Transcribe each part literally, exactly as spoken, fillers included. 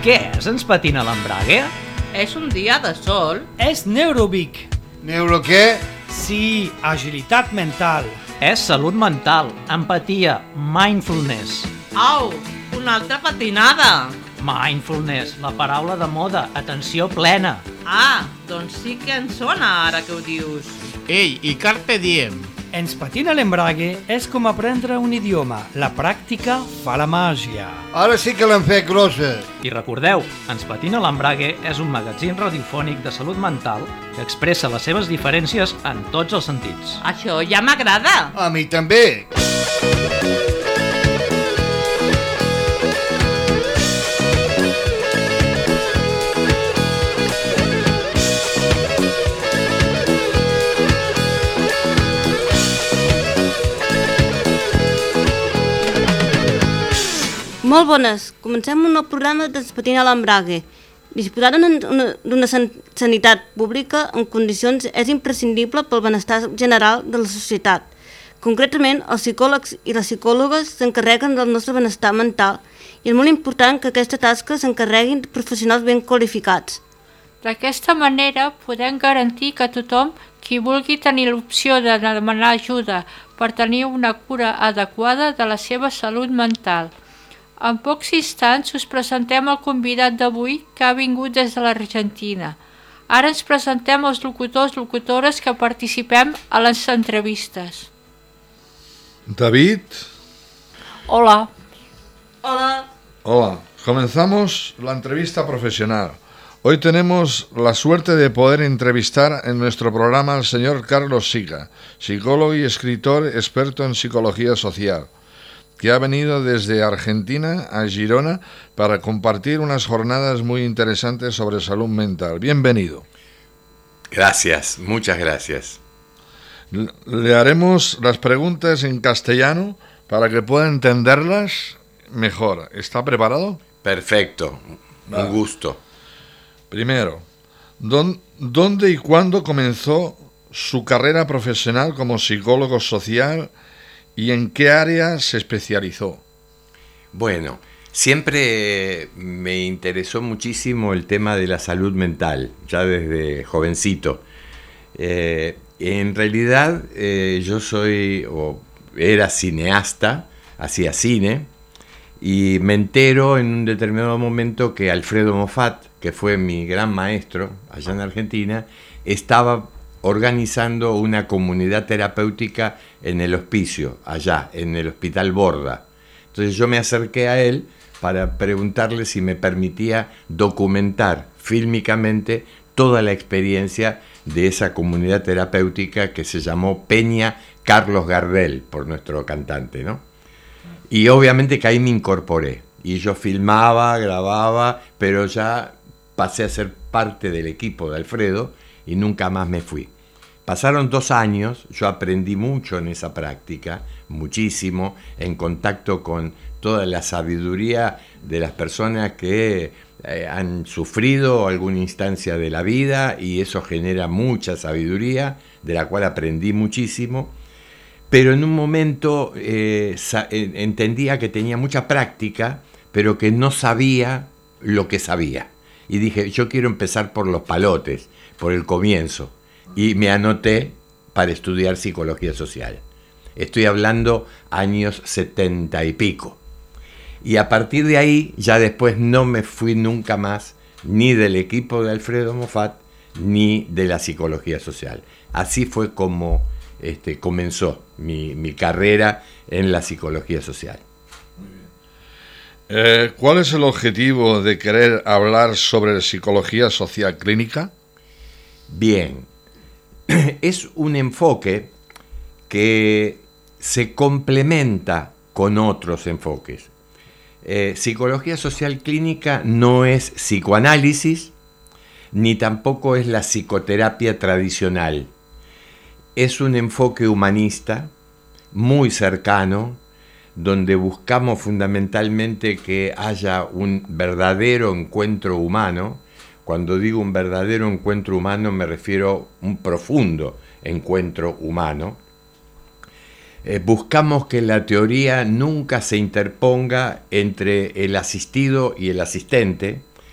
Què és Ens patina l'embrague? És un dia de sol. És Neurobic. Neuro què? Sí, agilitat mental. És salut mental, empatia, mindfulness. Au, una altra patinada. Mindfulness, la paraula de moda, atenció plena. Ah, doncs sí que en sona ara que ho dius. Ei, i carpe diem. Ens patina l'embrague és com aprendre un idioma. La pràctica fa la màgia. Ara sí que l'han fet grossa. I recordeu, Ens patina l'embrague és un magazín radiofònic de salut mental que expressa les seves diferències en tots els sentits. Això ja m'agrada. A mi també. Molt bones. Comencem un nou programa d'Ens patina l'embrague. Disposar d'una sanitat pública en condicions és imprescindible pel benestar general de la societat. Concretament, els psicòlegs i les psicòlogues s'encarreguen del nostre benestar mental i és molt important que aquesta tasca s'encarreguin professionals ben qualificats. D'aquesta manera podem garantir que tothom qui vulgui tenir l'opció de demanar ajuda per tenir una cura adequada de la seva salut mental. En pocs instants us presentem el convidat d'avui que ha vingut des de l'Argentina. Ara ens presentem els locutors i locutores que participem a les entrevistes. David. Hola. Hola. Hola. Comenzamos la entrevista profesional. Hoy tenemos la suerte de poder entrevistar en nuestro programa al señor Carlos Sica, psicólogo y escritor experto en psicología social, que ha venido desde Argentina a Girona para compartir unas jornadas muy interesantes sobre salud mental. Bienvenido. Gracias, muchas gracias. Le haremos las preguntas en castellano para que pueda entenderlas mejor. ¿Está preparado? Perfecto, Vale. Un gusto. Primero, ¿dónde y cuándo comenzó su carrera profesional como psicólogo social y en qué área se especializó? Bueno, siempre me interesó muchísimo el tema de la salud mental, ya desde jovencito. Eh, en realidad eh, yo soy, o era cineasta, hacía cine, y me entero en un determinado momento que Alfredo Moffat, que fue mi gran maestro allá en Argentina, estaba organizando una comunidad terapéutica en el hospicio, allá, en el Hospital Borda. Entonces yo me acerqué a él para preguntarle si me permitía documentar fílmicamente toda la experiencia de esa comunidad terapéutica que se llamó Peña Carlos Gardel, por nuestro cantante, ¿no? Y obviamente que ahí me incorporé, y yo filmaba, grababa, pero ya pasé a ser parte del equipo de Alfredo y nunca más me fui. Pasaron dos años, yo aprendí mucho en esa práctica, muchísimo, en contacto con toda la sabiduría de las personas que eh, han sufrido alguna instancia de la vida, y eso genera mucha sabiduría, de la cual aprendí muchísimo. Pero en un momento eh, sa- entendía que tenía mucha práctica, pero que no sabía lo que sabía. Y dije, yo quiero empezar por los palotes, por el comienzo. Y me anoté para estudiar psicología social. Estoy hablando años setenta y pico. Y a partir de ahí, ya después no me fui nunca más, ni del equipo de Alfredo Moffat, ni de la psicología social. Así fue como este, comenzó mi, mi carrera en la psicología social. Eh, ¿Cuál es el objetivo de querer hablar sobre psicología social clínica? Bien, es un enfoque que se complementa con otros enfoques. Eh, psicología social clínica no es psicoanálisis, ni tampoco es la psicoterapia tradicional. Es un enfoque humanista, muy cercano, donde buscamos fundamentalmente que haya un verdadero encuentro humano. Cuando digo un verdadero encuentro humano me refiero a un profundo encuentro humano. Eh, buscamos que la teoría nunca se interponga entre el asistido y el asistente,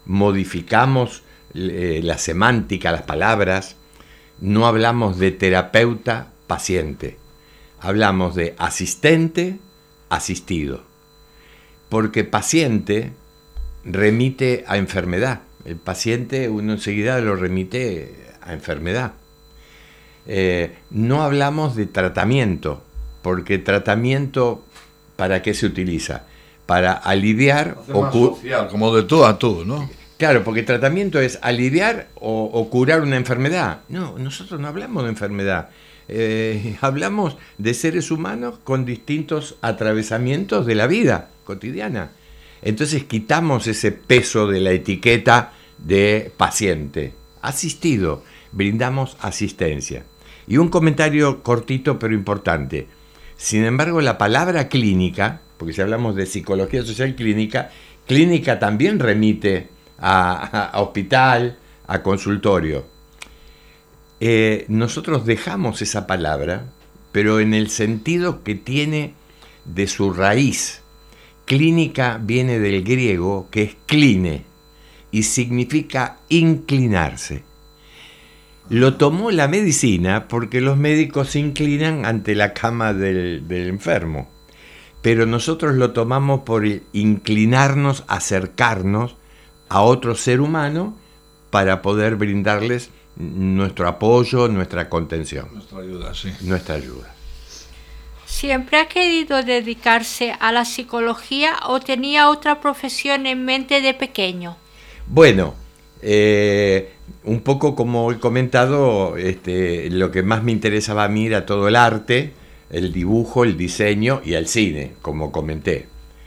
modificamos eh, la semántica, las palabras, no hablamos de terapeuta, paciente, hablamos de asistente, asistido, porque paciente remite a enfermedad, el paciente uno enseguida lo remite a enfermedad. Eh, no hablamos de tratamiento, porque tratamiento, ¿para qué se utiliza? Para aliviar o cu- social, como de tú a tú, ¿no? Claro, porque tratamiento es aliviar o, o curar una enfermedad. No, nosotros no hablamos de enfermedad. Eh, hablamos de seres humanos con distintos atravesamientos de la vida cotidiana. Entonces quitamos ese peso de la etiqueta de paciente. Asistido, brindamos asistencia. Y un comentario cortito pero importante. Sin embargo, la palabra clínica, porque si hablamos de psicología social clínica, clínica también remite a, a, a hospital, a consultorio. Eh, nosotros dejamos esa palabra, pero en el sentido que tiene de su raíz. Clínica viene del griego, que es cline, y significa inclinarse. Lo tomó la medicina porque los médicos se inclinan ante la cama del, del enfermo, pero nosotros lo tomamos por inclinarnos, acercarnos a otro ser humano para poder brindarles nuestro apoyo, nuestra contención. Nuestra ayuda, sí. Nuestra ayuda. ¿Siempre ha querido dedicarse a la psicología o tenía otra profesión en mente de pequeño? Bueno, eh, un poco como he comentado, este, lo que más me interesaba a mí era todo el arte, el dibujo, el diseño y el cine, como comenté.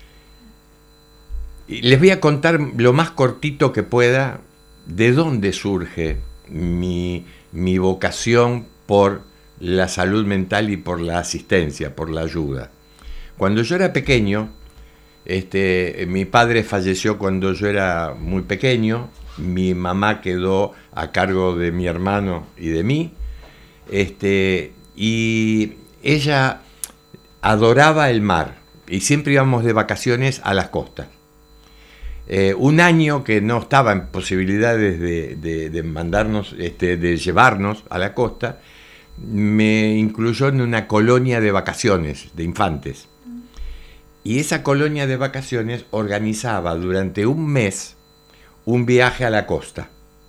Y les voy a contar lo más cortito que pueda de dónde surge mi, mi vocación por la salud mental y por la asistencia, por la ayuda. Cuando yo era pequeño, este, mi padre falleció cuando yo era muy pequeño, mi mamá quedó a cargo de mi hermano y de mí, este, y ella adoraba el mar y siempre íbamos de vacaciones a las costas. Eh, un año que no estaba en posibilidades de, de, de mandarnos, este, de llevarnos a la costa, me incluyó en una colonia de vacaciones de infantes. Y esa colonia de vacaciones organizaba durante un mes un viaje a la costa.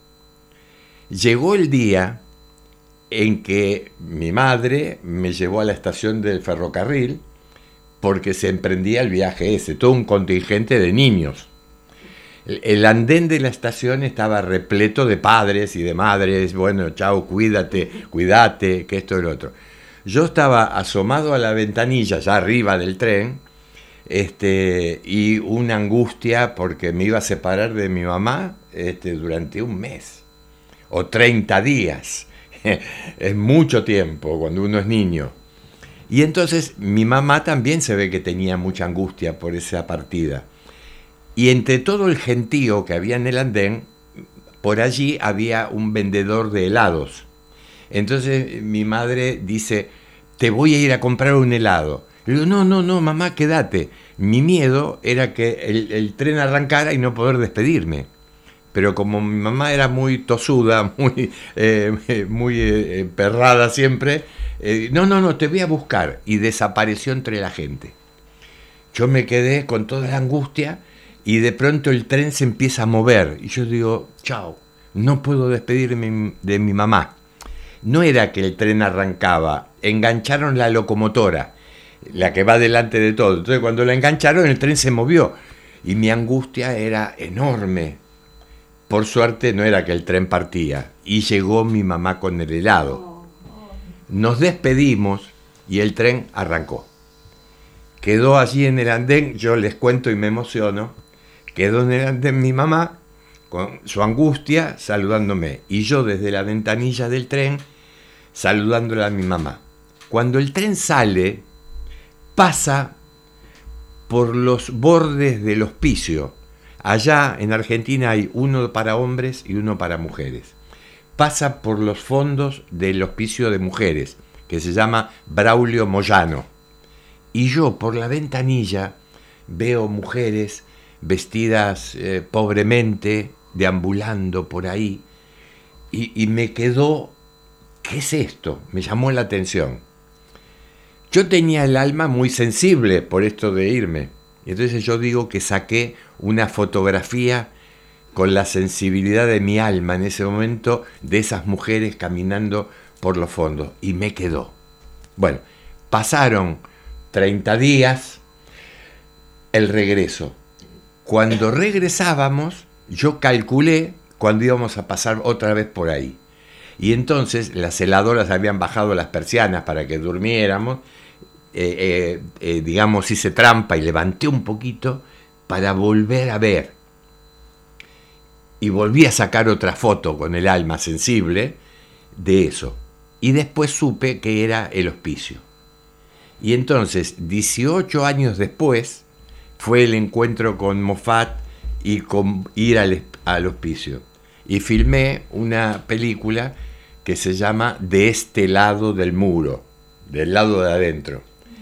Llegó el día en que mi madre me llevó a la estación del ferrocarril porque se emprendía el viaje ese, todo un contingente de niños. El andén de la estación estaba repleto de padres y de madres, bueno, chao, cuídate, cuídate, que esto y lo otro. Yo estaba asomado a la ventanilla, ya arriba del tren, este, y una angustia porque me iba a separar de mi mamá este, durante un mes, o treinta días. Es mucho tiempo cuando uno es niño. Y entonces mi mamá también se ve que tenía mucha angustia por esa partida. Y entre todo el gentío que había en el andén, por allí había un vendedor de helados. Entonces mi madre dice, te voy a ir a comprar un helado. Le digo, no, no, no, mamá, quédate. Mi miedo era que el, el tren arrancara y no poder despedirme. Pero como mi mamá era muy tosuda, muy, eh, muy eh, perrada siempre, eh, no, no, no, te voy a buscar. Y desapareció entre la gente. Yo me quedé con toda la angustia. Y de pronto el tren se empieza a mover. Y yo digo, chao, no puedo despedirme de mi mamá. No era que el tren arrancaba, engancharon la locomotora, la que va delante de todo. Entonces cuando la engancharon el tren se movió. Y mi angustia era enorme. Por suerte no era que el tren partía. Y llegó mi mamá con el helado. Nos despedimos y el tren arrancó. Quedó allí en el andén, yo les cuento y me emociono. Quedó en el andén mi mamá, con su angustia, saludándome. Y yo desde la ventanilla del tren, saludándola a mi mamá. Cuando el tren sale, pasa por los bordes del hospicio. Allá en Argentina hay uno para hombres y uno para mujeres. Pasa por los fondos del hospicio de mujeres, que se llama Braulio Moyano. Y yo por la ventanilla veo mujeres vestidas eh, pobremente, deambulando por ahí y, y me quedó, ¿qué es esto? Me llamó la atención. Yo tenía el alma muy sensible por esto de irme. Y entonces yo digo que saqué una fotografía con la sensibilidad de mi alma en ese momento de esas mujeres caminando por los fondos. Y me quedó. Bueno, pasaron treinta días, el regreso. Cuando regresábamos, yo calculé cuándo íbamos a pasar otra vez por ahí. Y entonces las celadoras habían bajado las persianas para que durmiéramos. Eh, eh, eh, digamos, hice trampa y levanté un poquito para volver a ver. Y volví a sacar otra foto con el alma sensible de eso. Y después supe que era el hospicio. Y entonces, dieciocho años después, fue el encuentro con Moffat y con ir al, al hospicio. Y filmé una película que se llama De este lado del muro, del lado de adentro.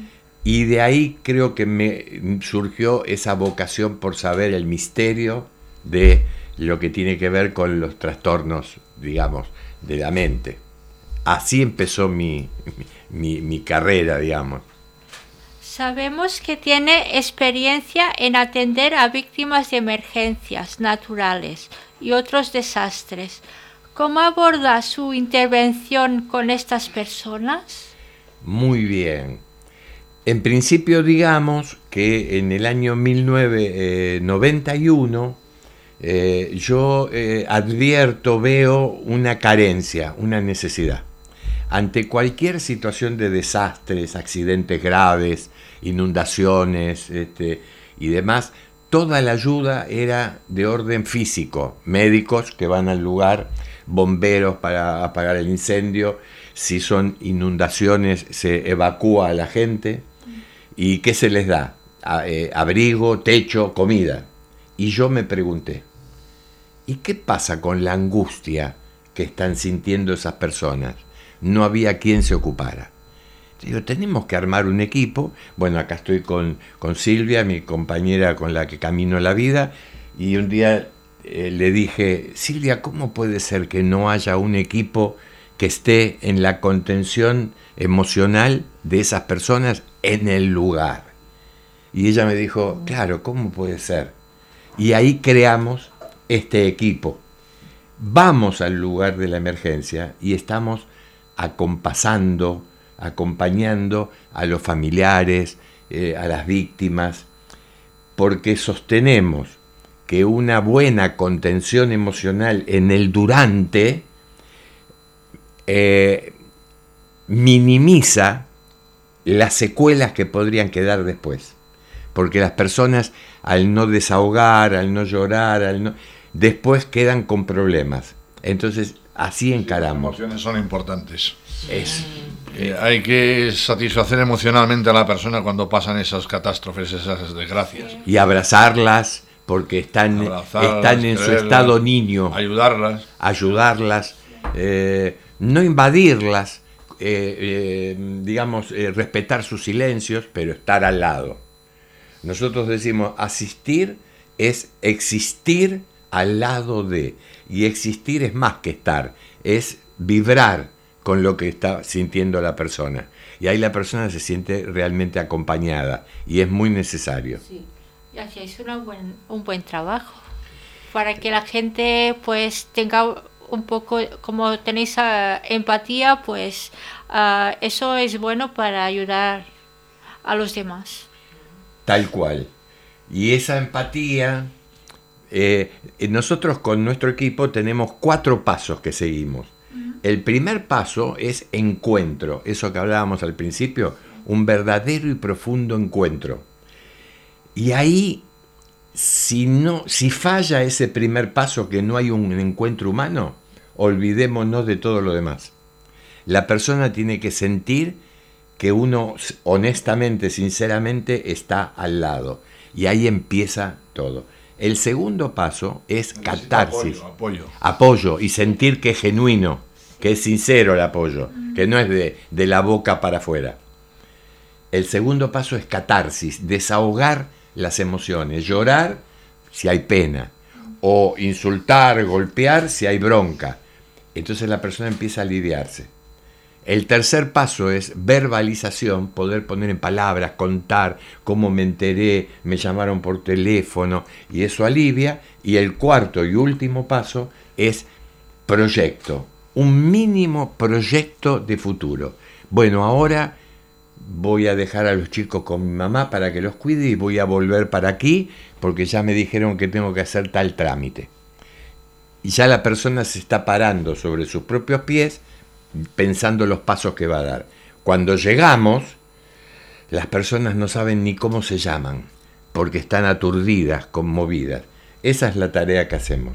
Y de ahí creo que me surgió esa vocación por saber el misterio de lo que tiene que ver con los trastornos, digamos, de la mente. Así empezó mi, mi, mi carrera, digamos. Sabemos que tiene experiencia en atender a víctimas de emergencias naturales y otros desastres. ¿Cómo aborda su intervención con estas personas? Muy bien. En principio, digamos que en el año mil novecientos noventa y uno eh, yo eh, advierto, veo una carencia, una necesidad. Ante cualquier situación de desastres, accidentes graves, inundaciones este, y demás, toda la ayuda era de orden físico. Médicos que van al lugar, bomberos para apagar el incendio, si son inundaciones se evacúa a la gente. ¿Y qué se les da? A, eh, abrigo, techo, comida. Y yo me pregunté, ¿y qué pasa con la angustia que están sintiendo esas personas? No había quien se ocupara. Digo, tenemos que armar un equipo. Bueno, acá estoy con, con Silvia, mi compañera con la que camino la vida, y un día eh, le dije, Silvia, ¿cómo puede ser que no haya un equipo que esté en la contención emocional de esas personas en el lugar? Y ella me dijo, claro, ¿cómo puede ser? Y ahí creamos este equipo. Vamos al lugar de la emergencia y estamos acompasando, acompañando a los familiares, eh, a las víctimas, porque sostenemos que una buena contención emocional en el durante eh, minimiza las secuelas que podrían quedar después, porque las personas al no desahogar, al no llorar, al no, después quedan con problemas. Entonces así encaramos. Las emociones son importantes. Es, eh, hay que satisfacer emocionalmente a la persona cuando pasan esas catástrofes, esas desgracias. Y abrazarlas, porque están, abrazarlas, están en su estado niño. Ayudarlas. Ayudarlas, eh, no invadirlas, eh, eh, digamos, eh, respetar sus silencios, pero estar al lado. Nosotros decimos, asistir es existir al lado de, y existir es más que estar, es vibrar con lo que está sintiendo la persona. Y ahí la persona se siente realmente acompañada, y es muy necesario. Sí, y así es una buen, un buen trabajo, para que la gente pues tenga un poco, como tenéis uh, empatía, pues uh, eso es bueno para ayudar a los demás. Tal cual. Y esa empatía, eh, nosotros con nuestro equipo tenemos cuatro pasos que seguimos. Uh-huh. El primer paso es encuentro, eso que hablábamos al principio, un verdadero y profundo encuentro. Y ahí, si, no, si falla ese primer paso, que no hay un encuentro humano, olvidémonos de todo lo demás. La persona tiene que sentir que uno honestamente, sinceramente está al lado. Y ahí empieza todo. El segundo paso es catarsis. Apoyo, apoyo. Apoyo, y sentir que es genuino, que es sincero el apoyo, que no es de, de la boca para afuera. El segundo paso es catarsis, desahogar las emociones, llorar si hay pena, o insultar, golpear si hay bronca. Entonces la persona empieza a aliviarse. El tercer paso es verbalización, poder poner en palabras, contar cómo me enteré, me llamaron por teléfono, y eso alivia. Y el cuarto y último paso es proyecto, un mínimo proyecto de futuro. Bueno, ahora voy a dejar a los chicos con mi mamá para que los cuide y voy a volver para aquí porque ya me dijeron que tengo que hacer tal trámite. Y ya la persona se está parando sobre sus propios pies, pensando los pasos que va a dar. Cuando llegamos, las personas no saben ni cómo se llaman, porque están aturdidas, conmovidas. Esa es la tarea que hacemos.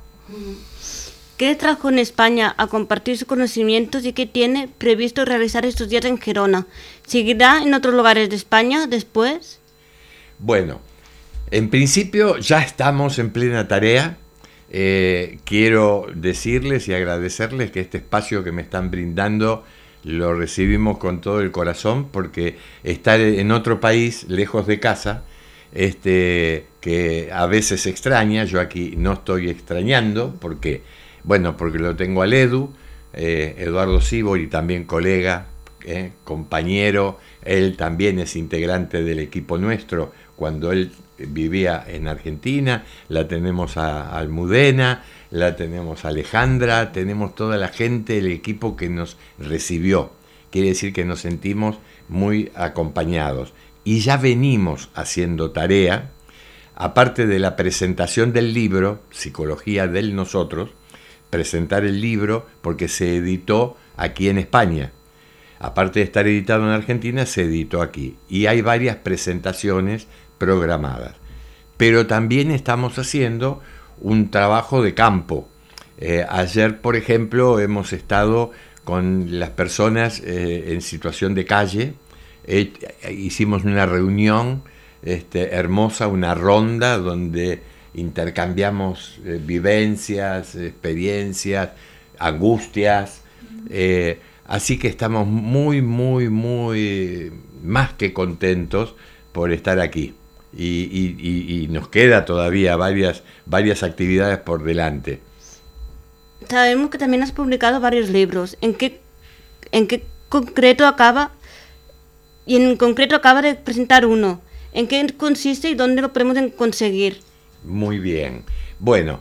¿Qué le trajo en España a compartir sus conocimientos y qué tiene previsto realizar estos días en Gerona? ¿Seguirá en otros lugares de España después? Bueno, en principio ya estamos en plena tarea. Eh, quiero decirles y agradecerles que este espacio que me están brindando lo recibimos con todo el corazón, porque estar en otro país, lejos de casa, este, que a veces extraña, yo aquí no estoy extrañando, porque, bueno, porque lo tengo al Edu, eh, Eduardo Sibori, también colega, eh, compañero, él también es integrante del equipo nuestro, cuando él vivía en Argentina, la tenemos a Almudena, la tenemos a Alejandra, tenemos toda la gente, el equipo que nos recibió. Quiere decir que nos sentimos muy acompañados. Y ya venimos haciendo tarea, aparte de la presentación del libro, Psicología del Nosotros, presentar el libro porque se editó aquí en España. Aparte de estar editado en Argentina, se editó aquí. Y hay varias presentaciones programadas. Pero también estamos haciendo un trabajo de campo. Eh, ayer, por ejemplo, hemos estado con las personas eh, en situación de calle. Eh, hicimos una reunión este, hermosa, una ronda donde intercambiamos eh, vivencias, experiencias, angustias. Eh, así que estamos muy, muy, muy más que contentos por estar aquí. Y, y, y, y nos queda todavía varias, varias actividades por delante. Sabemos que también has publicado varios libros. ¿En qué, en qué concreto acaba? Y en concreto acaba de presentar uno. ¿En qué consiste y dónde lo podemos conseguir? Muy bien. Bueno,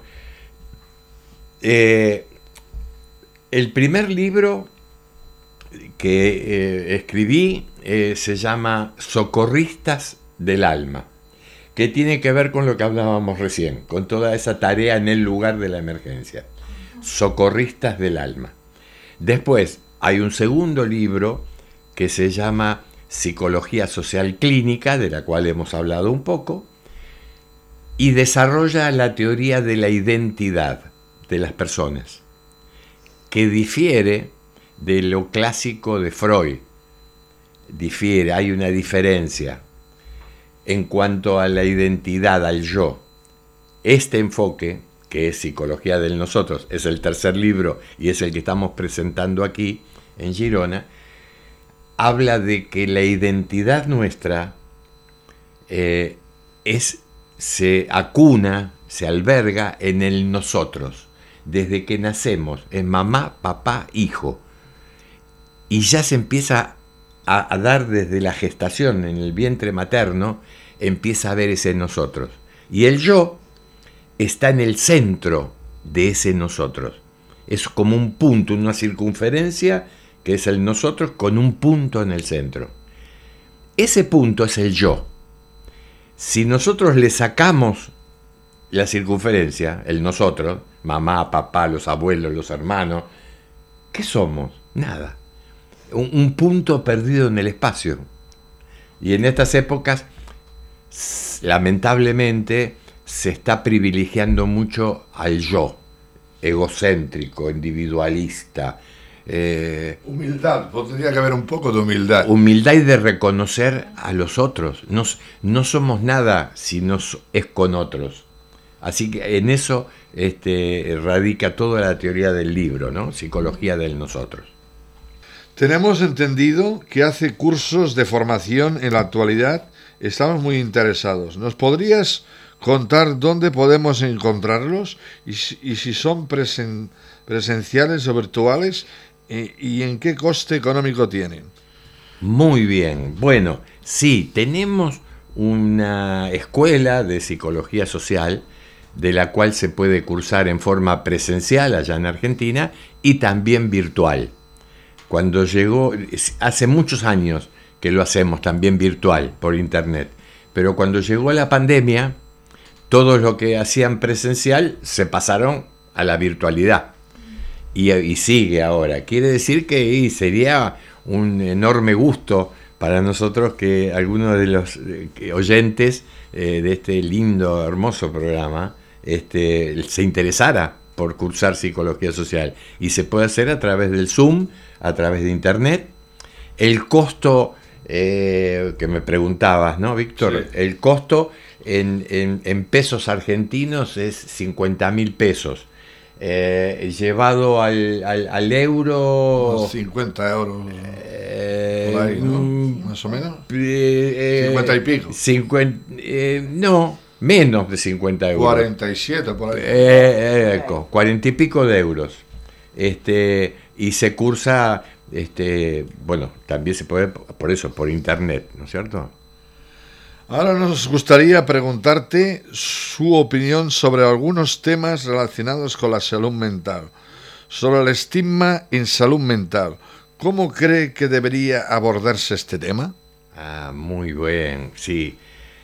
eh, el primer libro que eh, escribí eh, se llama Socorristas del Alma, que tiene que ver con lo que hablábamos recién, con toda esa tarea en el lugar de la emergencia. Socorristas del Alma. Después hay un segundo libro que se llama Psicología Social Clínica, de la cual hemos hablado un poco, y desarrolla la teoría de la identidad de las personas, que difiere de lo clásico de Freud. Difiere, hay una diferencia en cuanto a la identidad, al yo. Este enfoque, que es Psicología del Nosotros, es el tercer libro y es el que estamos presentando aquí en Girona, habla de que la identidad nuestra eh, es, se acuna, se alberga en el nosotros. Desde que nacemos, es mamá, papá, hijo. Y ya se empieza a, a dar desde la gestación, en el vientre materno, empieza a ver ese nosotros. Y el yo está en el centro de ese nosotros. Es como un punto, una circunferencia, que es el nosotros con un punto en el centro. Ese punto es el yo. Si nosotros le sacamos la circunferencia, el nosotros, mamá, papá, los abuelos, los hermanos, ¿qué somos? Nada. Un, un punto perdido en el espacio. Y en estas épocas, lamentablemente, se está privilegiando mucho al yo, egocéntrico, individualista. Eh, humildad, tendría que haber un poco de humildad. Humildad y de reconocer a los otros. No, no somos nada si no es con otros. Así que en eso este, radica toda la teoría del libro, ¿no? Psicología del Nosotros. Tenemos entendido que hace cursos de formación en la actualidad. Estamos muy interesados. ¿Nos podrías contar dónde podemos encontrarlos y, si- y si son presen- presenciales o virtuales y, y en qué coste económico tienen. Muy bien. Bueno, sí, tenemos una escuela de psicología social de la cual se puede cursar en forma presencial allá en Argentina y también virtual. Cuando llegó, hace muchos años que lo hacemos también virtual por internet, pero cuando llegó la pandemia, todo lo que hacían presencial se pasaron a la virtualidad. Y, y sigue ahora. Quiere decir que y sería un enorme gusto para nosotros que algunos de los eh, que oyentes eh, de este lindo, hermoso programa este, se interesara por cursar psicología social. Y se puede hacer a través del Zoom, a través de internet. El costo eh, que me preguntabas, ¿no, Víctor? Sí. El costo en, en, en pesos argentinos es cincuenta mil pesos. Eh, llevado al, al, al euro... Unos cincuenta euros eh, por ahí, ¿no? mm, Más o menos. eh, cincuenta y pico. cincuenta, eh, no, menos de cincuenta euros. cuarenta y siete por ahí. Eh, eh, co- cuarenta y pico de euros. Este, y se cursa, este, bueno, también se puede, por eso, por internet, ¿no es cierto? Ahora nos gustaría preguntarte su opinión sobre algunos temas relacionados con la salud mental, sobre el estigma en salud mental. ¿Cómo cree que debería abordarse este tema? Ah, muy bien, sí.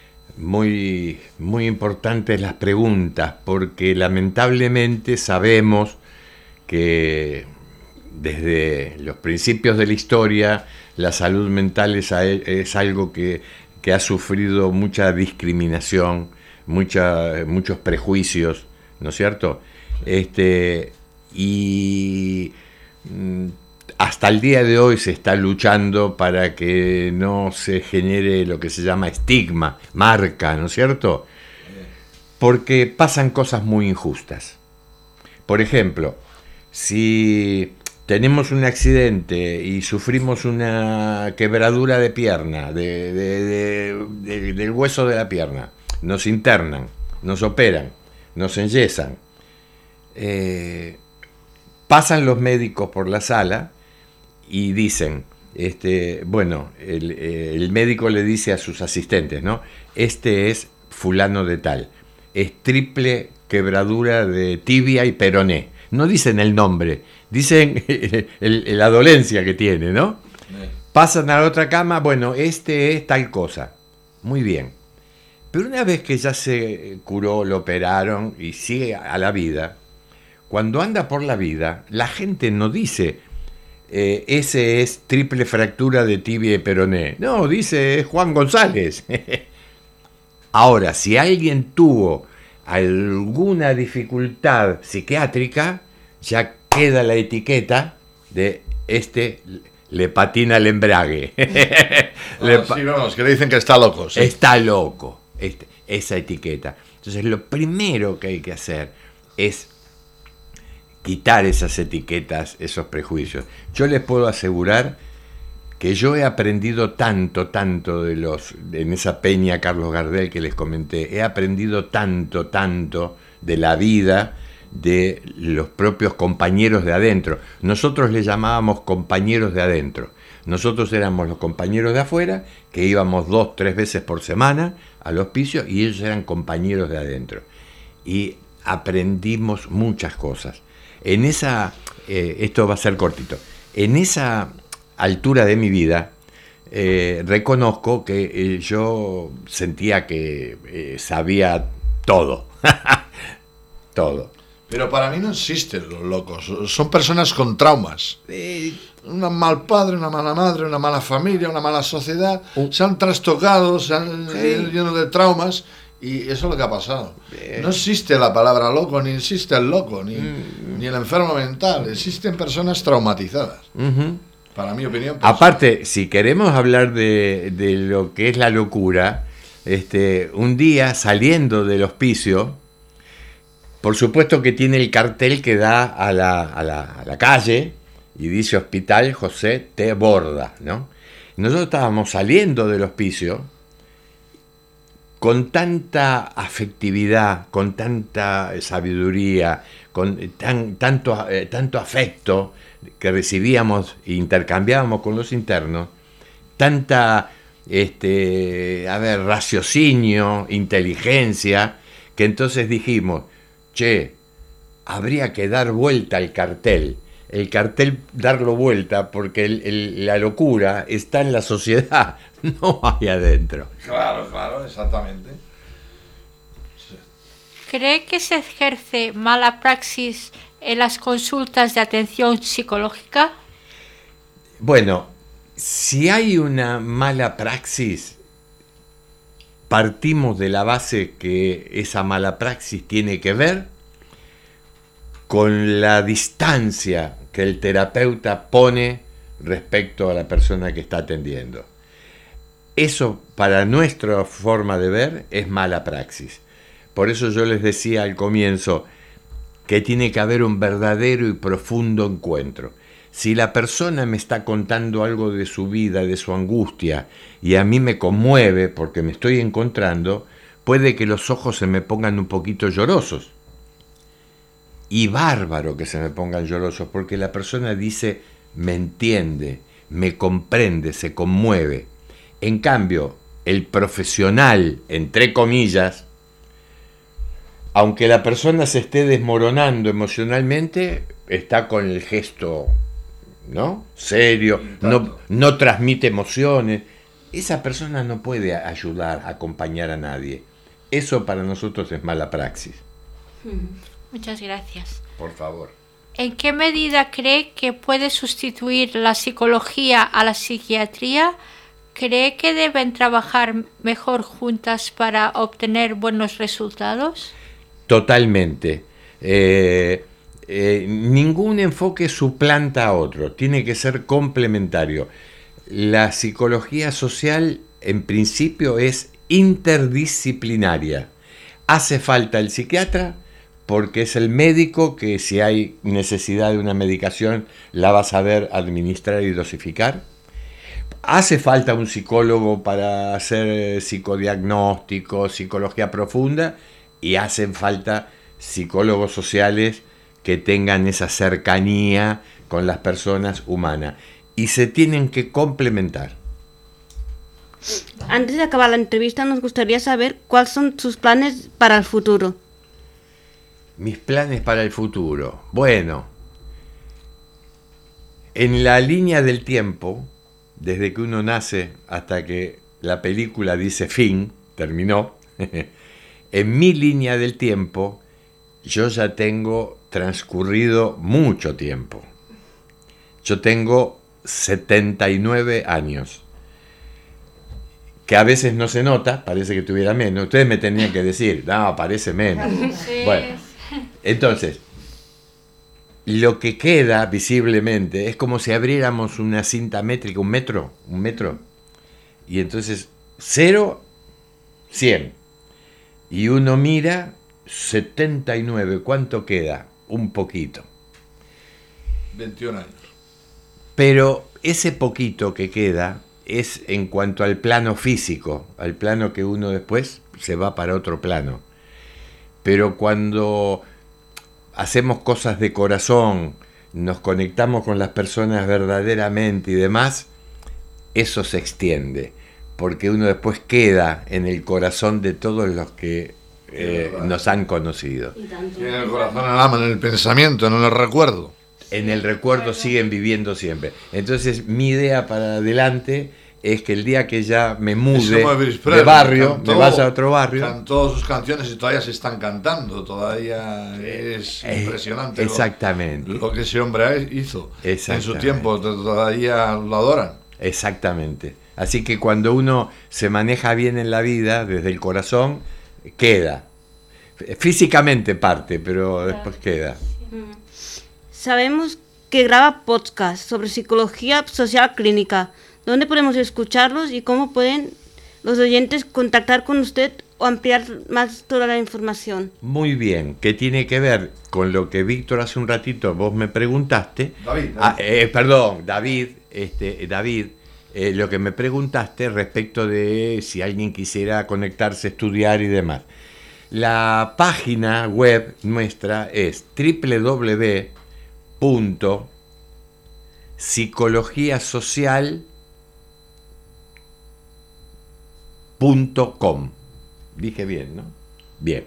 Muy, muy importantes las preguntas, porque lamentablemente sabemos que desde los principios de la historia la salud mental es, a- es algo que, que ha sufrido mucha discriminación, mucha, muchos prejuicios, ¿no es cierto? Este, y mm, hasta el día de hoy se está luchando para que no se genere lo que se llama estigma, marca, ¿no es cierto? Porque pasan cosas muy injustas. Por ejemplo, si tenemos un accidente y sufrimos una quebradura de pierna, de, de- de- de- del hueso de la pierna, nos internan, nos operan, nos enyesan, eh, pasan los médicos por la sala y dicen, este, bueno, el, el médico le dice a sus asistentes, ¿no? Este es fulano de tal, es triple quebradura de tibia y peroné. No dicen el nombre, dicen el- el- la dolencia que tiene, ¿no? Pasan a la otra cama, bueno, este es tal cosa. Muy bien. Pero una vez que ya se curó, lo operaron y sigue a la vida, cuando anda por la vida, la gente no dice, eh, ese es triple fractura de tibia y peroné. No, dice, es Juan González. Ahora, si alguien tuvo alguna dificultad psiquiátrica, ya queda la etiqueta de este le patina el embrague. Le Ah, pa- sí, vamos, que le dicen que está loco. Sí. Está loco, este, esa etiqueta. Entonces, lo primero que hay que hacer es quitar esas etiquetas, esos prejuicios. Yo les puedo asegurar que yo he aprendido tanto, tanto de los, en esa peña Carlos Gardel que les comenté, he aprendido tanto, tanto de la vida de los propios compañeros de adentro. Nosotros les llamábamos compañeros de adentro. Nosotros éramos los compañeros de afuera, que íbamos dos, tres veces por semana al hospicio, y ellos eran compañeros de adentro. Y aprendimos muchas cosas. En esa, eh, esto va a ser cortito, en esa altura de mi vida, eh, reconozco que eh, yo sentía que eh, sabía todo, todo. Pero para mí no existen los locos, son personas con traumas. Eh, Un mal padre, una mala madre, una mala familia, una mala sociedad, se han trastocado, se han Sí. lleno de traumas, y eso es lo que ha pasado. No existe la palabra loco, ni existe el loco, ni, ni el enfermo mental, existen personas traumatizadas. ujú. Para mi opinión. pues, Aparte, si queremos hablar de, de lo que es la locura, este, un día saliendo del hospicio, por supuesto que tiene el cartel que da a la, a la, a la calle y dice Hospital José T. Borda, ¿no? Nosotros estábamos saliendo del hospicio con tanta afectividad, con tanta sabiduría, con tan, tanto, eh, tanto afecto que recibíamos e intercambiábamos con los internos, tanta este, a ver, raciocinio, inteligencia, que entonces dijimos, che, habría que dar vuelta al cartel. El cartel darlo vuelta porque el, el, la locura está en la sociedad, no ahí adentro. Claro, claro, exactamente. Sí. ¿Cree que se ejerce mala praxis en las consultas de atención psicológica? Bueno, si hay una mala praxis, partimos de la base que esa mala praxis tiene que ver con la distancia que el terapeuta pone respecto a la persona que está atendiendo. Eso, para nuestra forma de ver, es mala praxis. Por eso yo les decía al comienzo que tiene que haber un verdadero y profundo encuentro. Si la persona me está contando algo de su vida, de su angustia, y a mí me conmueve porque me estoy encontrando, puede que los ojos se me pongan un poquito llorosos. Y bárbaro que se me pongan llorosos, porque la persona dice, me entiende, me comprende, se conmueve. En cambio, el profesional, entre comillas, aunque la persona se esté desmoronando emocionalmente, está con el gesto, ¿no? Serio, no, no transmite emociones. Esa persona no puede ayudar, acompañar a nadie. Eso para nosotros es mala praxis. Muchas gracias. Por favor. ¿En qué medida cree que puede sustituir la psicología a la psiquiatría? ¿Cree que deben trabajar mejor juntas para obtener buenos resultados? Totalmente. Eh, eh, ningún enfoque suplanta a otro, tiene que ser complementario. La psicología social, en principio, es interdisciplinaria. Hace falta el psiquiatra, porque es el médico que, si hay necesidad de una medicación, la va a saber administrar y dosificar. Hace falta un psicólogo para hacer psicodiagnóstico, psicología profunda, y hacen falta psicólogos sociales que tengan esa cercanía con las personas humanas. Y se tienen que complementar. Antes de acabar la entrevista, nos gustaría saber cuáles son sus planes para el futuro. Mis planes para el futuro. Bueno, en la línea del tiempo, desde que uno nace hasta que la película dice fin, terminó, en mi línea del tiempo yo ya tengo transcurrido mucho tiempo. Yo tengo setenta y nueve años, que a veces no se nota, parece que tuviera menos. Ustedes me tenían que decir, no, parece menos. Sí. Bueno, entonces, lo que queda visiblemente es como si abriéramos una cinta métrica, un metro, un metro, y entonces cero, cien, y uno mira setenta y nueve, ¿cuánto queda? Un poquito. veintiún años. Pero ese poquito que queda es en cuanto al plano físico, al plano que uno después se va para otro plano. Pero cuando hacemos cosas de corazón, nos conectamos con las personas verdaderamente y demás, eso se extiende, porque uno después queda en el corazón de todos los que eh, nos han conocido. En el corazón, en el alma, en el pensamiento, en el recuerdo. En el recuerdo siguen viviendo siempre. Entonces, mi idea para adelante es que el día que ya me mude de barrio, cantó, me vaya a otro barrio. Cantó sus canciones y todavía se están cantando, todavía es eh, impresionante. Exactamente. Lo, lo que ese hombre hizo en su tiempo, todavía lo adoran. Exactamente. Así que cuando uno se maneja bien en la vida, desde el corazón, queda. Físicamente parte, pero después queda. Sabemos que graba podcast sobre psicología social clínica. ¿Dónde podemos escucharlos y cómo pueden los oyentes contactar con usted o ampliar más toda la información? Muy bien, que tiene que ver con lo que Víctor hace un ratito vos me preguntaste. David. David. Ah, eh, perdón, David, este, David, eh, lo que me preguntaste respecto de si alguien quisiera conectarse, estudiar y demás. La página web nuestra es doble u doble u doble u punto psicología social punto com. Dije bien, ¿no? Bien.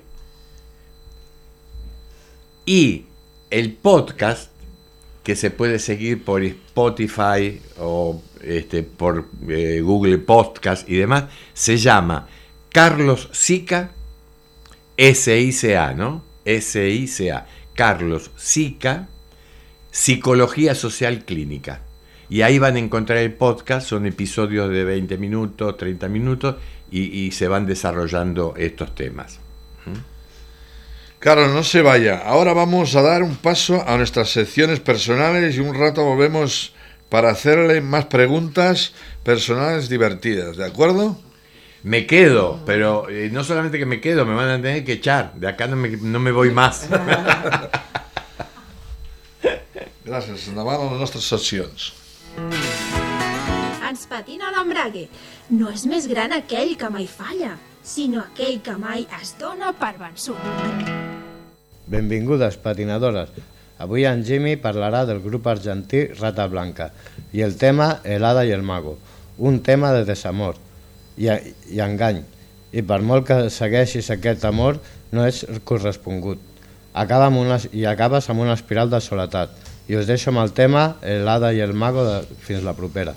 Y el podcast, que se puede seguir por Spotify o este, por eh, Google Podcast y demás, se llama Carlos Sica, S I C A, ¿no? S I C A, Carlos Sica, Psicología Social Clínica. Y ahí van a encontrar el podcast, son episodios de veinte minutos, treinta minutos, y, y se van desarrollando estos temas. Carlos, no se vaya. Ahora vamos a dar un paso a nuestras secciones personales y un rato volvemos para hacerle más preguntas personales divertidas, ¿de acuerdo? Me quedo, pero eh, no solamente que me quedo, me van a tener que echar. De acá no me, no me voy más. Gràcies, endavant a les nostres seccions. Ens patina l'embrague. No és més gran aquell que mai falla, sinó aquell que mai es dona per vençut. Benvingudes, patinadores. Avui en Jimmy parlarà del grup argentí Rata Blanca i el tema El hada i el mago, un tema de desamor i, i engany, i per molt que segueixis aquest amor no és correspongut. Acaba amb una, i acabes amb una espiral de soledat. I us deixo amb el tema El hada i el mago de, fins la propera.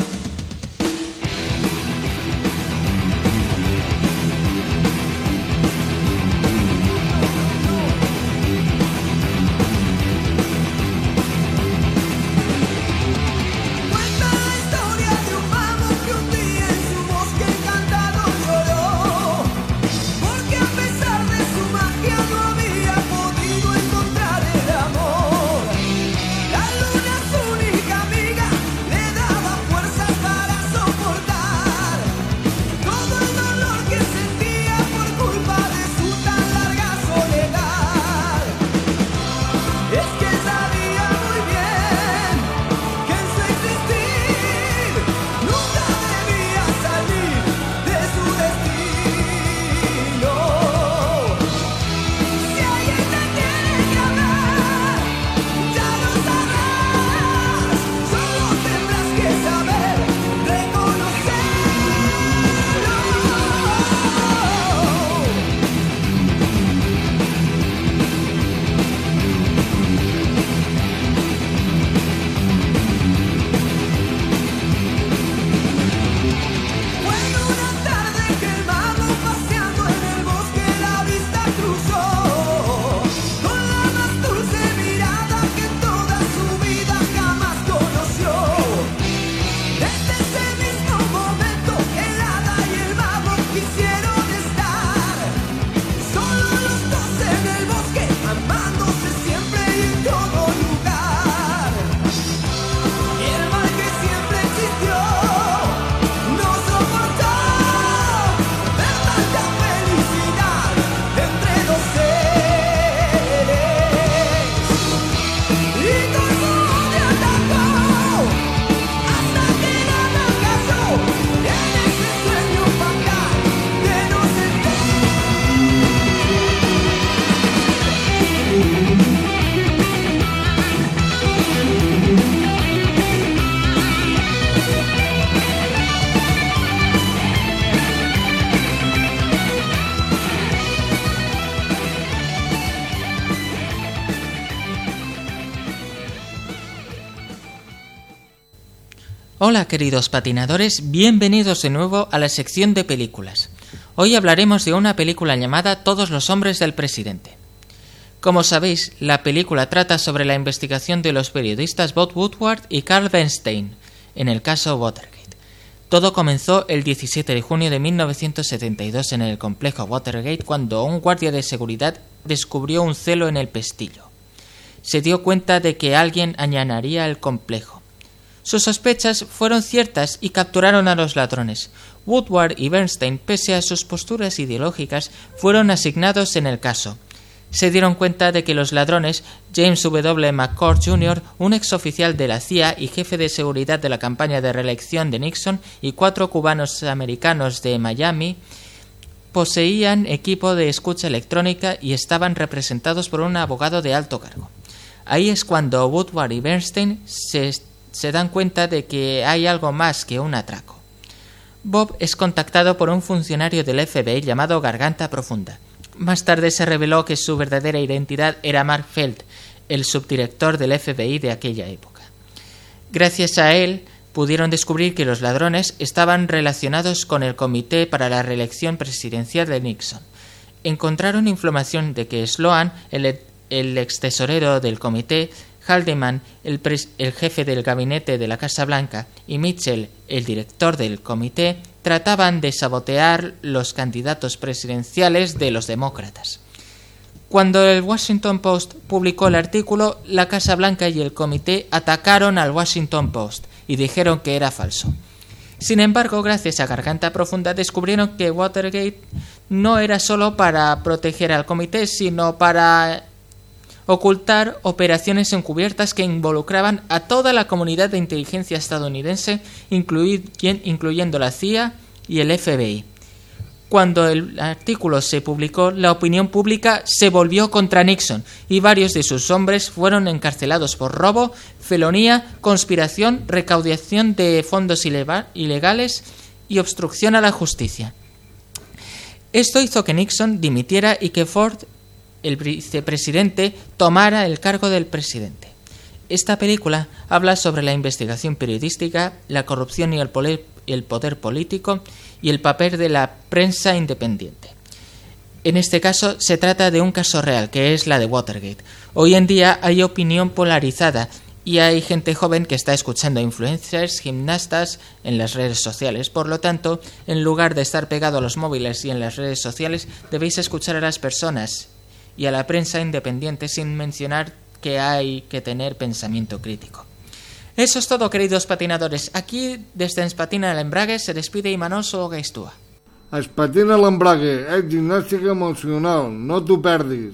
Hola queridos patinadores, bienvenidos de nuevo a la sección de películas. Hoy hablaremos de una película llamada Todos los hombres del presidente. Como sabéis, la película trata sobre la investigación de los periodistas Bob Woodward y Carl Bernstein en el caso Watergate. Todo comenzó el diecisiete de junio de mil novecientos setenta y dos en el complejo Watergate cuando un guardia de seguridad descubrió un celo en el pestillo. Se dio cuenta de que alguien allanaría el complejo. Sus sospechas fueron ciertas y capturaron a los ladrones. Woodward y Bernstein, pese a sus posturas ideológicas, fueron asignados en el caso. se dieron cuenta de que los ladrones, James W. McCord junior, un exoficial de la C I A y jefe de seguridad de la campaña de reelección de Nixon, y cuatro cubanos americanos de Miami, poseían equipo de escucha electrónica y estaban representados por un abogado de alto cargo. Ahí es cuando Woodward y Bernstein se, se dan cuenta de que hay algo más que un atraco. Bob es contactado por un funcionario del F B I llamado Garganta Profunda. Más tarde se reveló que su verdadera identidad era Mark Felt, el subdirector del F B I de aquella época. Gracias a él, pudieron descubrir que los ladrones estaban relacionados con el Comité para la Reelección Presidencial de Nixon. Encontraron información de que Sloan, el, el extesorero del comité, Haldeman, el, pres, el jefe del gabinete de la Casa Blanca, y Mitchell, el director del comité, trataban de sabotear los candidatos presidenciales de los demócratas. Cuando el Washington Post publicó el artículo, la Casa Blanca y el comité atacaron al Washington Post y dijeron que era falso. Sin embargo, gracias a Garganta Profunda, descubrieron que Watergate no era solo para proteger al comité, sino para ocultar operaciones encubiertas que involucraban a toda la comunidad de inteligencia estadounidense, incluyendo la C I A y el F B I. Cuando el artículo se publicó, la opinión pública se volvió contra Nixon y varios de sus hombres fueron encarcelados por robo, felonía, conspiración, recaudación de fondos ilegales y obstrucción a la justicia. Esto hizo que Nixon dimitiera y que Ford, el vicepresidente, tomara el cargo del presidente. Esta película habla sobre la investigación periodística, la corrupción y el poder, el poder político y el papel de la prensa independiente. En este caso se trata de un caso real, que es la de Watergate. Hoy en día hay opinión polarizada y hay gente joven que está escuchando influencers, gimnastas en las redes sociales. Por lo tanto, en lugar de estar pegado a los móviles y en las redes sociales, debéis escuchar a las personas y a la prensa independiente, sin mencionar que hay que tener pensamiento crítico. Eso es todo, queridos patinadores. Aquí, desde Espatina l'Embrague, se despide Imanol Sologaistua. Espatina l'Embrague és gimnàstica emocional, no t'ho perdis.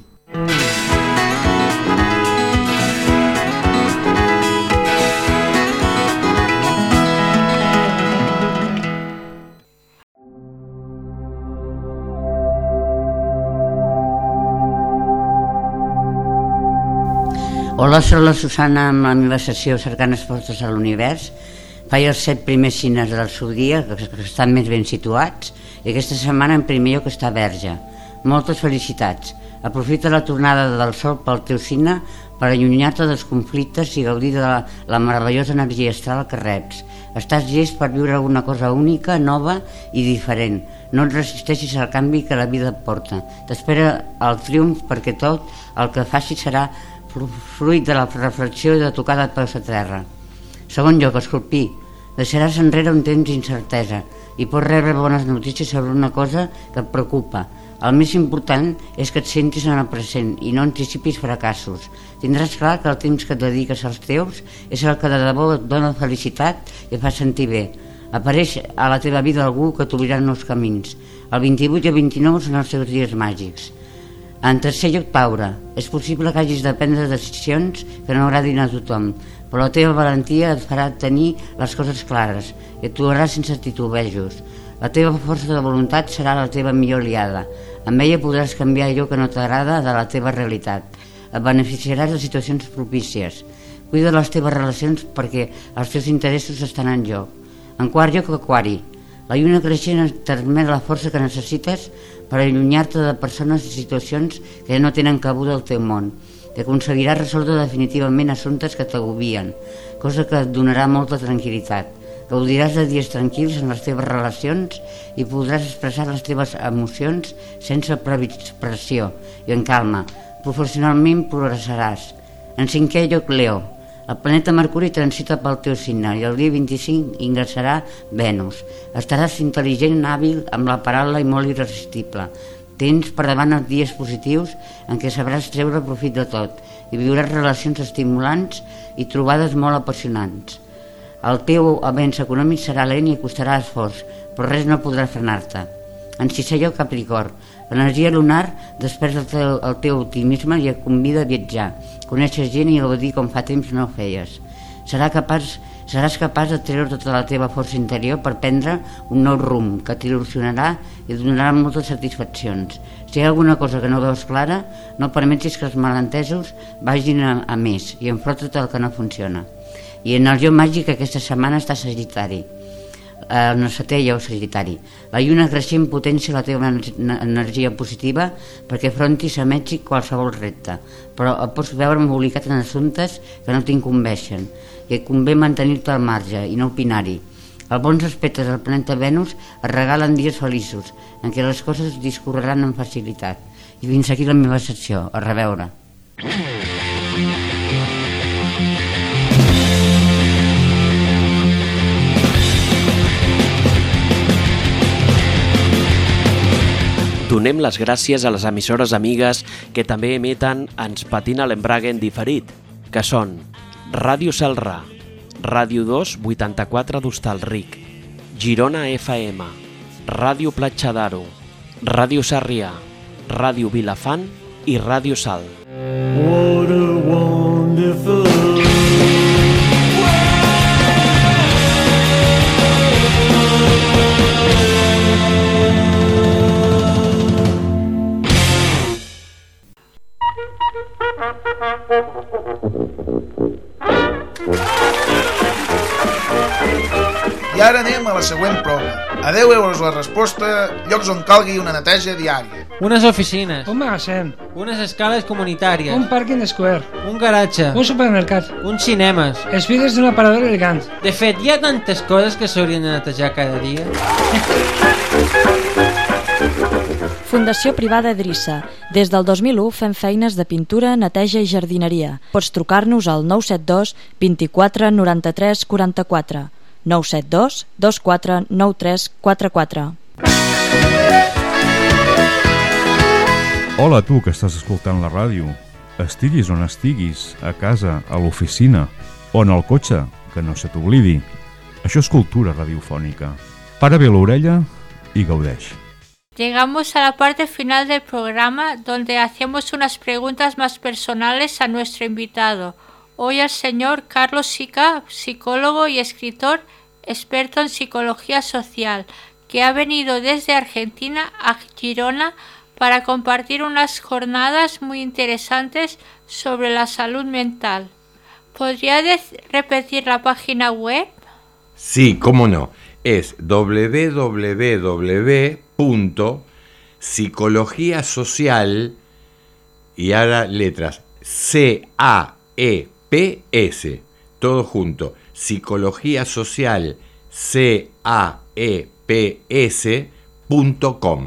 Hola, soc la Susana amb la meva sessió Cercant Respostes a l'Univers. Faig els set primers cines del seu dia, que estan més ben situats, i aquesta setmana en primer lloc està Verge. Moltes felicitats. Aprofita la tornada del sol pel teu cine per allunyar-te dels conflictes i gaudir de la, la meravellosa energia astral que reps. Estàs llest per viure alguna cosa única, nova i diferent. No et resisteixis al canvi que la vida et porta. T'espera el triomf perquè tot el que facis serà fruit de la reflexió i de tocar de peus a terra. Segon lloc, Escorpí, deixaràs enrere un temps d'incertesa i pots rebre bones notícies sobre una cosa que et preocupa. El més important és que et sentis en el present i no anticipis fracassos. Tindràs clar que el temps que et dediques als teus és el que de debò et dona felicitat i et fa sentir bé. Apareix a la teva vida algú que t'obrirà nous camins. El vint-i-vuit i el vint-i-nou són els seus dies màgics. En tercer lloc, Taure, és possible que hagis de prendre decisions que no agradin a tothom, però la teva valentia et farà tenir les coses clares i actuaràs sense titubejos. La teva força de voluntat serà la teva millor aliada. Amb ella podràs canviar allò que no t'agrada de la teva realitat. Et beneficiaràs de situacions propícies. Cuida les teves relacions perquè els teus interessos estan en joc. En quart lloc, Aquari, la lluna creixent et transmet la força que necessites per allunyar-te de persones i situacions que no tenen cabuda al teu món. T'aconseguiràs resoldre definitivament assumptes que t'agobien, cosa que et donarà molta tranquil·litat. Gaudiràs de dies tranquils en les teves relacions i podràs expressar les teves emocions sense pressió i en calma. Professionalment progressaràs. En cinquè lloc, Leo, el planeta Mercuri transita pel teu signe i el dia vint-i-cinc ingressarà Venus. Estaràs intel·ligent, hàbil, amb la paraula i molt irresistible. Tens per davant els dies positius en què sabràs treure profit de tot i viuràs relacions estimulants i trobades molt apassionants. El teu avenç econòmic serà lent i costarà esforç, però res no podrà frenar-te. En sisè lloc, Capricorn, L'energia lunar desperta el teu, el teu optimisme i et convida a viatjar, conèixer gent i gaudir com fa temps no ho feies. Serà capaç, seràs capaç de treure tota la teva força interior per prendre un nou rumb que t'il·lusionarà i et donarà moltes satisfaccions. Si hi ha alguna cosa que no veus clara, no permetis que els malentesos vagin a, a més i enfronta't el que no funciona. I en el joc màgic aquesta setmana està Sagitari, el setè lleu Sagitari. La lluna creixent potencia la teva energia positiva perquè afrontis a Mèxic qualsevol repte, però et pots veure embolicat en assumptes que no t'incumbeixen i et convé mantenir-te al marge i no opinar-hi. Els bons aspectes del planeta Venus et regalen dies feliços en què les coses discorreran amb facilitat. I fins aquí la meva secció. A reveure. Donem les gràcies a les emissores amigues que també emeten Ens patina l'embrague en diferit, que són Ràdio Celrà, Ràdio dos vuitanta-quatre d'Hostalric, Girona F M, Ràdio Platja d'Aro, Ràdio Sarrià, Ràdio Vilafant i Ràdio Sal. What a wonderful I ara anem a la següent prova. A deu euros la resposta, llocs on calgui una neteja diària. Unes oficines. Un magatzem. Unes escales comunitàries. Un parking square. Un garatge. Un supermercat. Uns cinemes. Els vidres d'un aparador elegant. De fet, hi ha tantes coses que s'haurien de netejar cada dia. Fundació Privada Drissa. Des del dos mil u fem feines de pintura, neteja i jardineria. Pots trucar-nos al nou set dos vint-i-quatre noranta-tres quaranta-quatre. nou set dos dos quatre nou tres quatre quatre. Hola tu que estàs escoltant la ràdio. Estiguis on estiguis, a casa, a l'oficina o en el cotxe, que no se t'oblidi. Això és cultura radiofònica. Para bé l'orella y gaudeix. Llegamos a la parte final del programa donde hacemos unas preguntas más personales a nuestro invitado. Hoy el señor Carlos Sica, psicólogo y escritor, experto en psicología social, que ha venido desde Argentina a Girona para compartir unas jornadas muy interesantes sobre la salud mental. ¿Podría repetir la página web? Sí, cómo no. Es doble u doble u doble u punto psicología social y ahora letras C A E P S, todo junto, psicología social C A E P S punto com.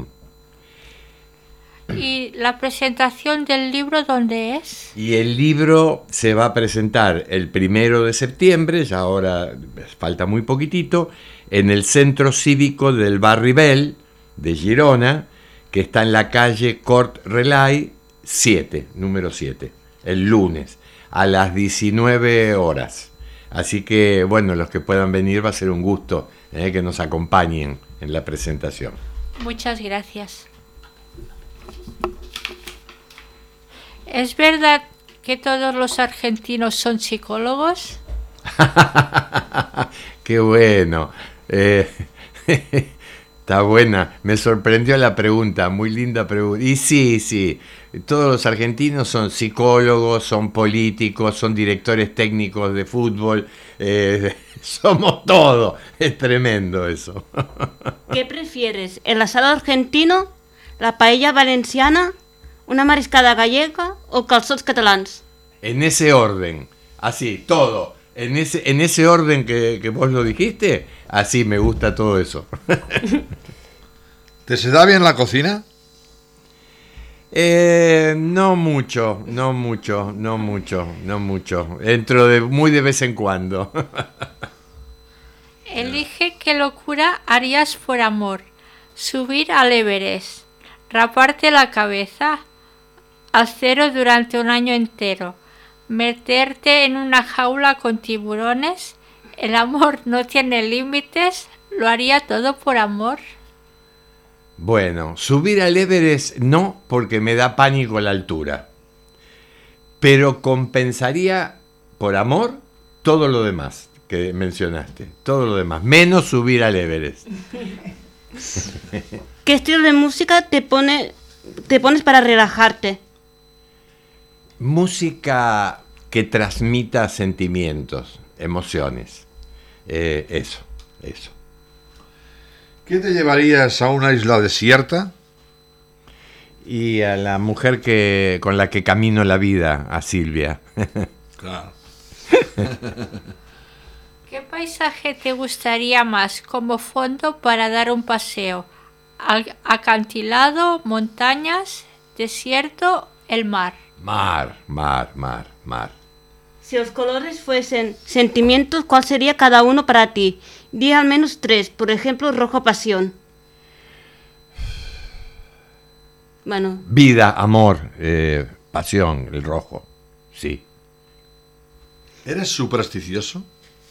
¿Y la presentación del libro dónde es? Y el libro se va a presentar el primero de septiembre, ya ahora falta muy poquitito, en el Centro Cívico del Barribel de Girona, que está en la calle Cort Relay siete, número siete, el lunes, a las diecinueve horas. Así que, bueno, los que puedan venir va a ser un gusto eh, que nos acompañen en la presentación. Muchas gracias. ¿Es verdad que todos los argentinos son psicólogos? ¡Qué bueno! Eh, está buena, me sorprendió la pregunta, muy linda pregunta. Y sí, sí, todos los argentinos son psicólogos, son políticos, son directores técnicos de fútbol, eh, somos todo, es tremendo eso. ¿Qué prefieres, el asado argentino, la paella valenciana, una mariscada gallega o calçots catalans? En ese orden, así, todo. En ese, en ese orden que, que vos lo dijiste, así me gusta todo eso. ¿Te se da bien la cocina? Eh, no mucho, no mucho, no mucho, no mucho. Entro de, muy de vez en cuando. Elige qué locura harías por amor. Subir al Everest, raparte la cabeza al cero durante un año entero, meterte en una jaula con tiburones. El amor no tiene límites. ¿Lo haría todo por amor? Bueno, subir al Everest no, porque me da pánico la altura. Pero compensaría, por amor, todo lo demás que mencionaste. Todo lo demás, menos subir al Everest. ¿Qué estilo de música te, pone, te pones para relajarte? Música que transmita sentimientos, emociones. Eh, eso, eso. ¿Qué te llevarías a una isla desierta? Y a la mujer que con la que camino la vida, a Silvia. Claro. ¿Qué paisaje te gustaría más como fondo para dar un paseo? Al- ¿Acantilado, montañas, desierto, el mar? Mar, mar, mar, mar. Si los colores fuesen sentimientos, ¿cuál sería cada uno para ti? Di al menos tres, por ejemplo, rojo pasión. Bueno. Vida, amor, eh, pasión, el rojo, sí. ¿Eres supersticioso?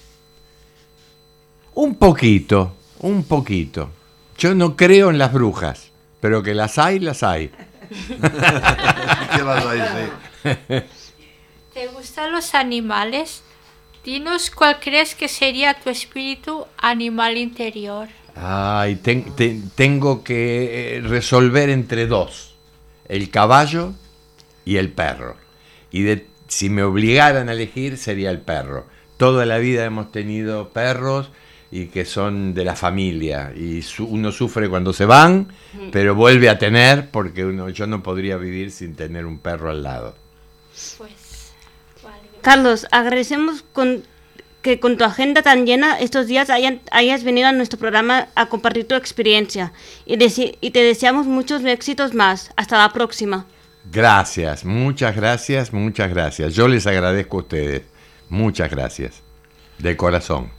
Un poquito, un poquito. Yo no creo en las brujas, pero que las hay, las hay. ¿Qué las hay? Sí. ¿Te gustan los animales? Dinos cuál crees que sería tu espíritu animal interior. Ay, ten- ten- tengo que eh, resolver entre dos, el caballo y el perro. Y de, si me obligaran a elegir, sería el perro. Toda la vida hemos tenido perros y que son de la familia. Y su, uno sufre cuando se van, pero vuelve a tener, porque uno, yo no podría vivir sin tener un perro al lado. Pues, vale. Carlos, agradecemos con, que con tu agenda tan llena estos días hayan, hayas venido a nuestro programa a compartir tu experiencia y, dese- y te deseamos muchos éxitos más. Hasta la próxima. Gracias, muchas gracias, muchas gracias. Yo les agradezco a ustedes. Muchas gracias. De corazón.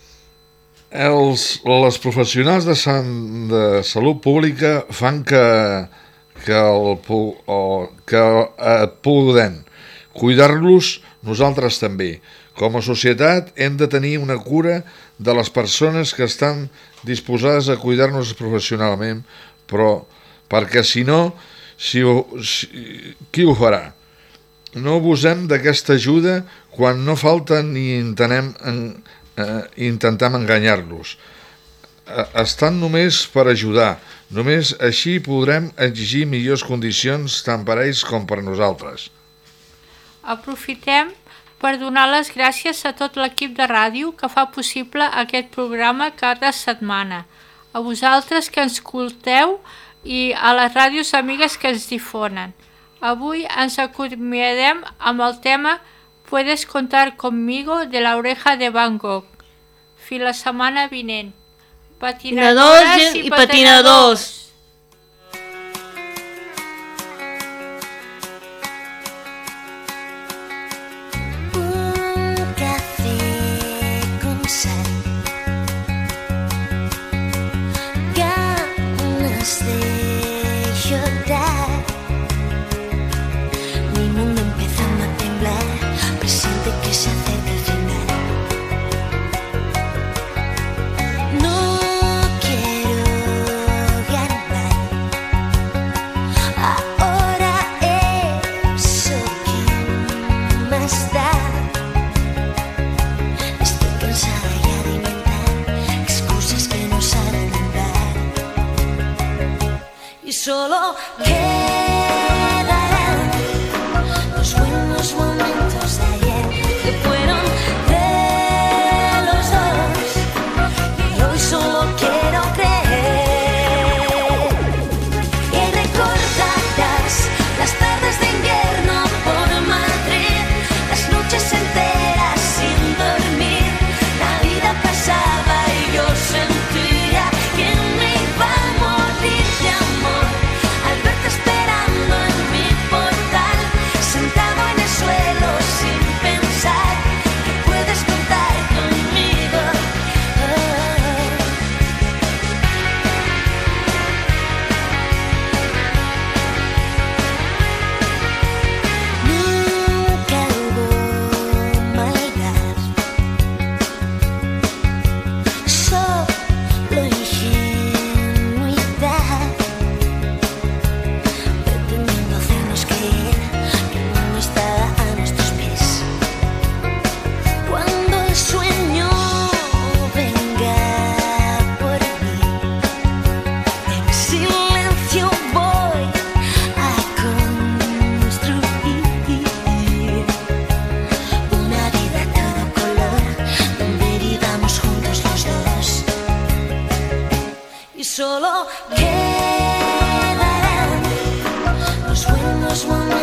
Els, les professionals de, san, de salut pública fan que, que, el, pu- o, que eh, podem cuidar-los nosaltres també. Com a societat hem de tenir una cura de les persones que estan disposades a cuidar-nos professionalment, però perquè si no, si, ho- si, qui ho farà? No abusem d'aquesta ajuda quan no falta ni intentem, en, eh, intentem enganyar-los. Eh, estan només per ajudar. Només així podrem exigir millors condicions tant per a ells com per a nosaltres. Aprofitem per donar les gràcies a tot l'equip de ràdio que fa possible aquest programa cada setmana, a vosaltres que ens escolteu i a les ràdios amigues que ens difonen. Avui ens acomiadem amb el tema Puedes contar conmigo de la oreja de Van Gogh. Fins la setmana vinent. Patinadores i patinadors. Un café con sal, ganas de llorar. Mi mundo empezando a temblar, presiente que se acerca el final. No quiero ganar, was one